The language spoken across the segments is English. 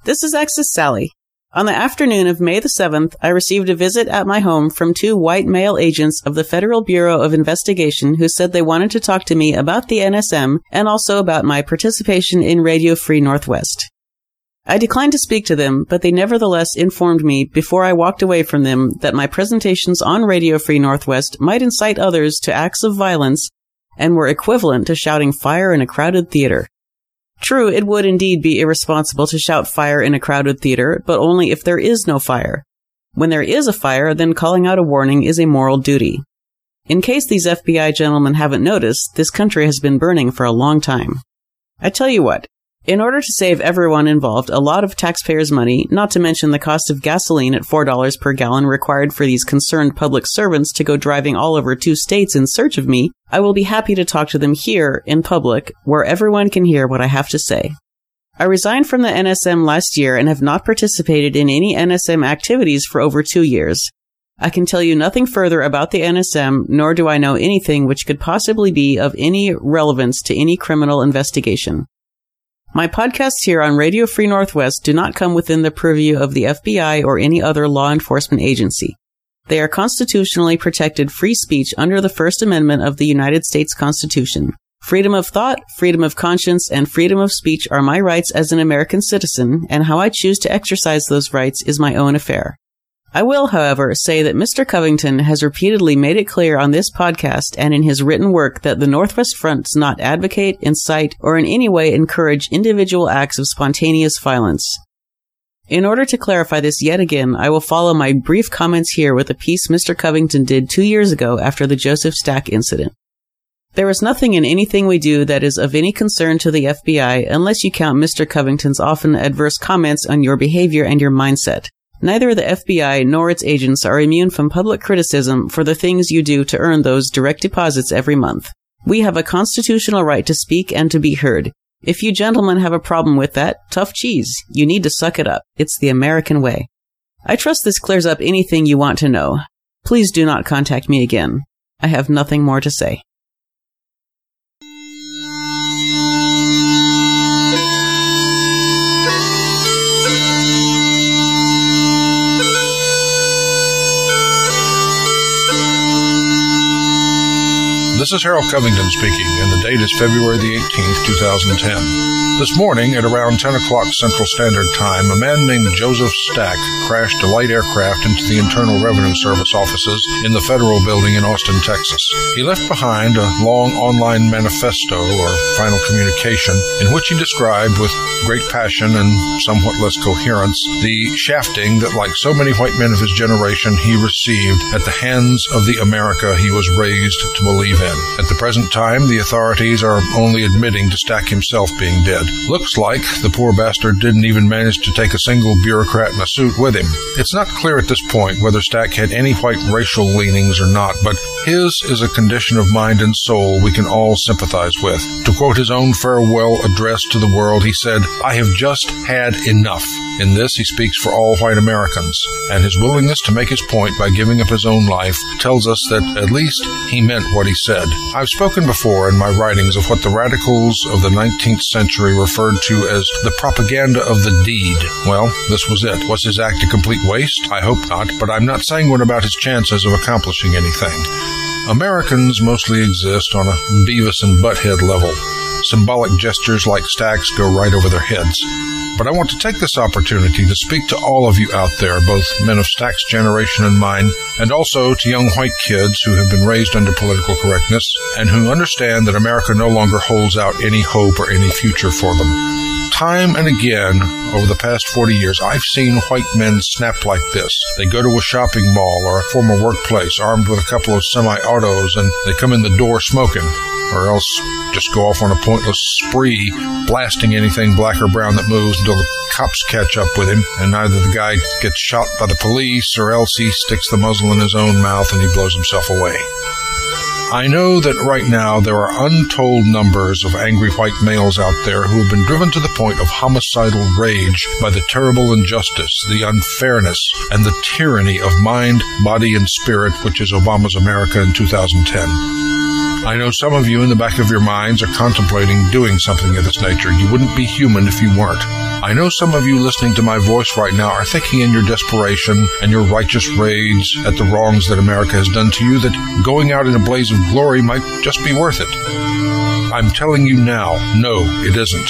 This is Access Sally. On the afternoon of May the 7th, I received a visit at my home from 2 white male agents of the Federal Bureau of Investigation who said they wanted to talk to me about the NSM and also about my participation in Radio Free Northwest. I declined to speak to them, but they nevertheless informed me before I walked away from them that my presentations on Radio Free Northwest might incite others to acts of violence and were equivalent to shouting fire in a crowded theater. True, it would indeed be irresponsible to shout fire in a crowded theater, but only if there is no fire. When there is a fire, then calling out a warning is a moral duty. In case these FBI gentlemen haven't noticed, this country has been burning for a long time. I tell you what, in order to save everyone involved a lot of taxpayers' money, not to mention the cost of gasoline at $4 per gallon required for these concerned public servants to go driving all over 2 states in search of me, I will be happy to talk to them here, in public, where everyone can hear what I have to say. I resigned from the NSM last year and have not participated in any NSM activities for over 2 years. I can tell you nothing further about the NSM, nor do I know anything which could possibly be of any relevance to any criminal investigation. My podcasts here on Radio Free Northwest do not come within the purview of the FBI or any other law enforcement agency. They are constitutionally protected free speech under the First Amendment of the United States Constitution. Freedom of thought, freedom of conscience, and freedom of speech are my rights as an American citizen, and how I choose to exercise those rights is my own affair. I will, however, say that Mr. Covington has repeatedly made it clear on this podcast and in his written work that the Northwest Front does not advocate, incite, or in any way encourage individual acts of spontaneous violence. In order to clarify this yet again, I will follow my brief comments here with a piece Mr. Covington did 2 years ago after the Joseph Stack incident. There is nothing in anything we do that is of any concern to the FBI unless you count Mr. Covington's often adverse comments on your behavior and your mindset. Neither the FBI nor its agents are immune from public criticism for the things you do to earn those direct deposits every month. We have a constitutional right to speak and to be heard. If you gentlemen have a problem with that, tough cheese. You need to suck it up. It's the American way. I trust this clears up anything you want to know. Please do not contact me again. I have nothing more to say. This is Harold Covington speaking, and the date is February the 18th, 2010. This morning, at around 10 o'clock Central Standard Time, a man named Joseph Stack crashed a light aircraft into the Internal Revenue Service offices in the Federal Building in Austin, Texas. He left behind a long online manifesto, or final communication, in which he described with great passion and somewhat less coherence the shafting that, like so many white men of his generation, he received at the hands of the America he was raised to believe in. At the present time, the authorities are only admitting to Stack himself being dead. Looks like the poor bastard didn't even manage to take a single bureaucrat in a suit with him. It's not clear at this point whether Stack had any white racial leanings or not, but his is a condition of mind and soul we can all sympathize with. To quote his own farewell address to the world, he said, "I have just had enough." In this, he speaks for all white Americans, and his willingness to make his point by giving up his own life tells us that at least he meant what he said. I've spoken before in my writings of what the radicals of the 19th century referred to as the propaganda of the deed. Well, this was it. Was his act a complete waste? I hope not, but I'm not sanguine about his chances of accomplishing anything. Americans mostly exist on a Beavis and Butthead level. Symbolic gestures like Stack's go right over their heads. But I want to take this opportunity to speak to all of you out there, both men of Stack's generation and mine, and also to young white kids who have been raised under political correctness and who understand that America no longer holds out any hope or any future for them. Time and again, over the past 40 years, I've seen white men snap like this. They go to a shopping mall or a former workplace armed with a couple of semi-autos, and they come in the door smoking, or else just go off on a pointless spree, blasting anything black or brown that moves until the cops catch up with him, and either the guy gets shot by the police or else he sticks the muzzle in his own mouth and he blows himself away. I know that right now there are untold numbers of angry white males out there who have been driven to the point of homicidal rage by the terrible injustice, the unfairness, and the tyranny of mind, body, and spirit, which is Obama's America in 2010. I know some of you in the back of your minds are contemplating doing something of this nature. You wouldn't be human if you weren't. I know some of you listening to my voice right now are thinking in your desperation and your righteous rage at the wrongs that America has done to you that going out in a blaze of glory might just be worth it. I'm telling you now, no, it isn't.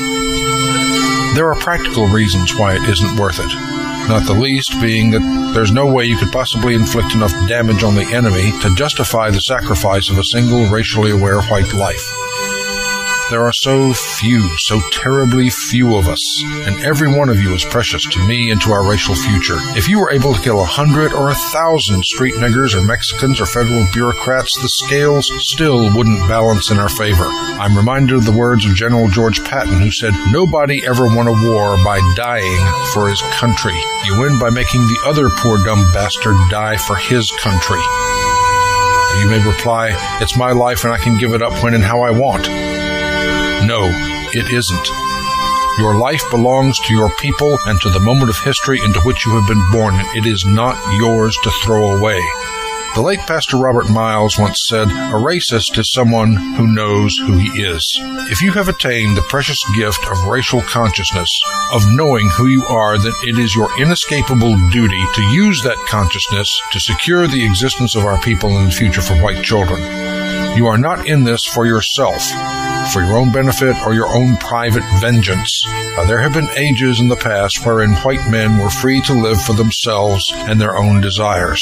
There are practical reasons why it isn't worth it. Not the least being that there's no way you could possibly inflict enough damage on the enemy to justify the sacrifice of a single racially aware white life. There are so few, so terribly few of us, and every one of you is precious to me and to our racial future. If you were able to kill 100 or 1,000 street niggers or Mexicans or federal bureaucrats, the scales still wouldn't balance in our favor. I'm reminded of the words of General George Patton, who said, "Nobody ever won a war by dying for his country. You win by making the other poor dumb bastard die for his country." You may reply, "It's my life and I can give it up when and how I want." No, it isn't. Your life belongs to your people and to the moment of history into which you have been born, and it is not yours to throw away. The late Pastor Robert Miles once said, "A racist is someone who knows who he is." If you have attained the precious gift of racial consciousness, of knowing who you are, then it is your inescapable duty to use that consciousness to secure the existence of our people in the future for white children. You are not in this for yourself, for your own benefit or your own private vengeance. There have been ages in the past wherein white men were free to live for themselves and their own desires.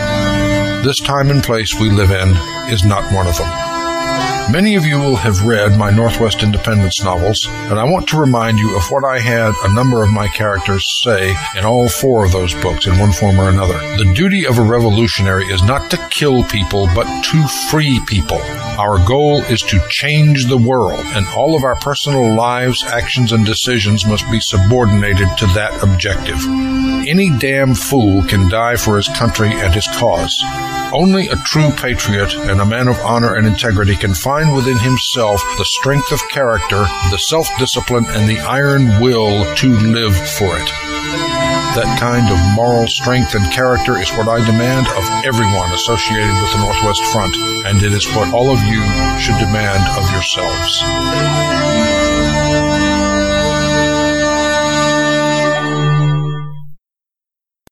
This time and place we live in is not one of them. Many of you will have read my Northwest Independence novels, and I want to remind you of what I had a number of my characters say in all 4 of those books in one form or another. The duty of a revolutionary is not to kill people, but to free people. Our goal is to change the world, and all of our personal lives, actions, and decisions must be subordinated to that objective. Any damn fool can die for his country and his cause. Only a true patriot and a man of honor and integrity can find within himself the strength of character, the self-discipline, and the iron will to live for it. That kind of moral strength and character is what I demand of everyone associated with the Northwest Front, and it is what all of you should demand of yourselves.